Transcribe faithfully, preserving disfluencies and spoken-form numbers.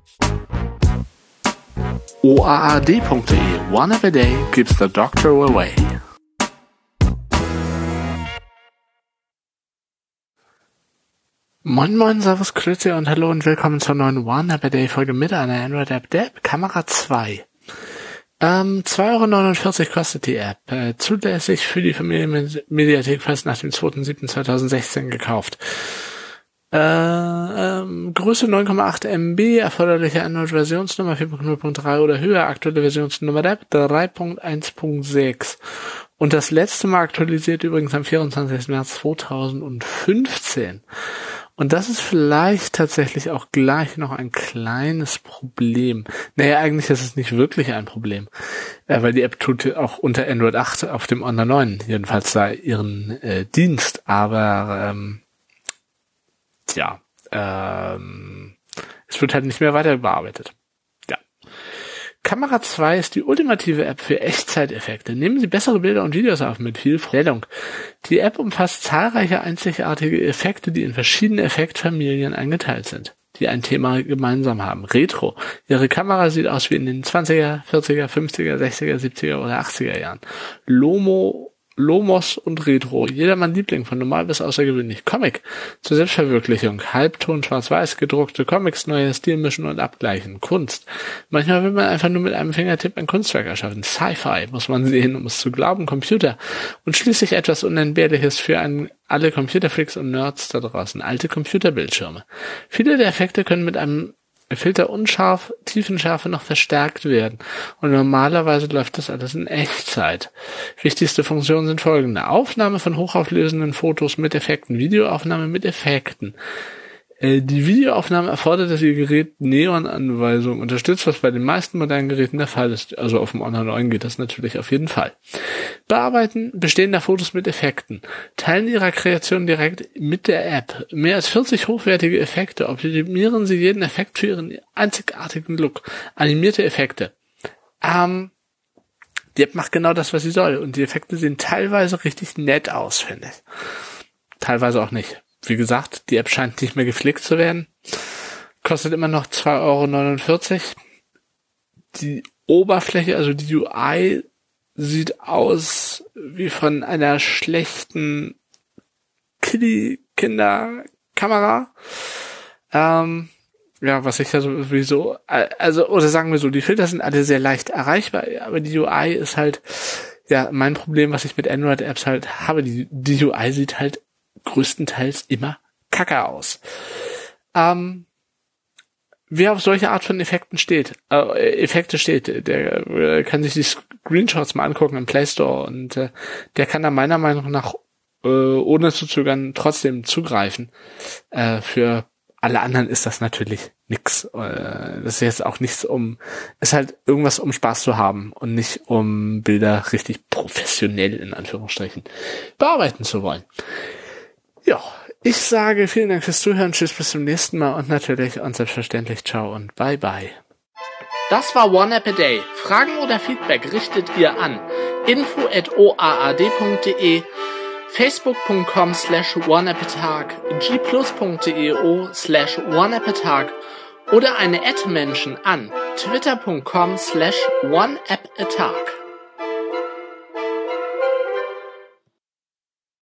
O A A D punkt de. One app a day keeps the doctor away. Moin moin, servus, grüezi und hallo und willkommen zur neuen One App a Day Folge mit einer Android-App, der App Kamera zwei. Ähm, zwei Euro neunundvierzig kostet die App, äh, zulässig für die Familienmediathek fast nach dem zweiter siebter zweitausendsechzehn gekauft. Äh, ähm, Größe neun Komma acht Megabyte, erforderliche Android-Versionsnummer vier Punkt null Punkt drei oder höher, aktuelle Versionsnummer der App drei Punkt eins Punkt sechs. Und das letzte Mal aktualisiert übrigens am vierundzwanzigsten März zweitausendfünfzehn. Und das ist vielleicht tatsächlich auch gleich noch ein kleines Problem. Naja, eigentlich ist es nicht wirklich ein Problem, äh, weil die App tut auch unter Android acht auf dem Honor neun jedenfalls da ihren äh, Dienst. Aber ähm, tja, ähm, es wird halt nicht mehr weiter bearbeitet. Ja. Kamera zwei ist die ultimative App für Echtzeiteffekte. Nehmen Sie bessere Bilder und Videos auf mit viel Stellung. Die App umfasst zahlreiche einzigartige Effekte, die in verschiedene Effektfamilien eingeteilt sind, die ein Thema gemeinsam haben. Retro. Ihre Kamera sieht aus wie in den zwanziger, vierziger, fünfziger, sechziger, siebziger oder achtziger Jahren. Lomo Lomos und Retro. Jedermann Liebling von normal bis außergewöhnlich. Comic. Zur Selbstverwirklichung. Halbton, schwarz-weiß, gedruckte Comics, neue Stilmischen und abgleichen. Kunst. Manchmal will man einfach nur mit einem Fingertipp ein Kunstwerk erschaffen. Sci-Fi muss man sehen, um es zu glauben. Computer. Und schließlich etwas Unentbehrliches für einen, alle Computerfreaks und Nerds da draußen. Alte Computerbildschirme. Viele der Effekte können mit einem Filter unscharf, Tiefenschärfe noch verstärkt werden. Und normalerweise läuft das alles in Echtzeit. Wichtigste Funktionen sind folgende. Aufnahme von hochauflösenden Fotos mit Effekten. Videoaufnahme mit Effekten. Äh, die Videoaufnahme erfordert, dass Ihr Gerät Neon-Anweisungen unterstützt, was bei den meisten modernen Geräten der Fall ist. Also auf dem Honor neun geht das natürlich auf jeden Fall. Bearbeiten bestehender Fotos mit Effekten. Teilen Ihrer Kreation direkt mit der App. Mehr als vierzig hochwertige Effekte. Optimieren Sie jeden Effekt für Ihren einzigartigen Look. Animierte Effekte. Ähm, die App macht genau das, was sie soll. Und die Effekte sehen teilweise richtig nett aus, finde ich. Teilweise auch nicht. Wie gesagt, die App scheint nicht mehr gepflegt zu werden. Kostet immer noch zwei Euro neunundvierzig. Die Oberfläche, also die U I, sieht aus wie von einer schlechten Kiddie-Kinder-Kamera. Ähm, ja, was ich ja sowieso, also, oder sagen wir so, die Filter sind alle sehr leicht erreichbar, aber die U I ist halt, ja, mein Problem, was ich mit Android-Apps halt habe. Die, die U I sieht halt größtenteils immer kacke aus. Ähm, wer auf solche Art von Effekten steht, äh, Effekte steht, der äh, kann sich die Screenshots mal angucken im Play Store und äh, der kann da meiner Meinung nach äh, ohne zu zögern trotzdem zugreifen. Äh, für alle anderen ist das natürlich nix. Äh, das ist jetzt auch nichts um, ist halt irgendwas um Spaß zu haben und nicht um Bilder richtig professionell in Anführungsstrichen bearbeiten zu wollen. Ja, ich sage vielen Dank fürs Zuhören, tschüss, bis zum nächsten Mal und natürlich und selbstverständlich ciao und bye bye. Das war One App a Day. Fragen oder Feedback richtet ihr an info at o a a d punkt de, facebook punkt com slash one app a tag, g plus punkt de slash one app a tag oder eine Ad-Menschen an twitter punkt com slash one app a tag.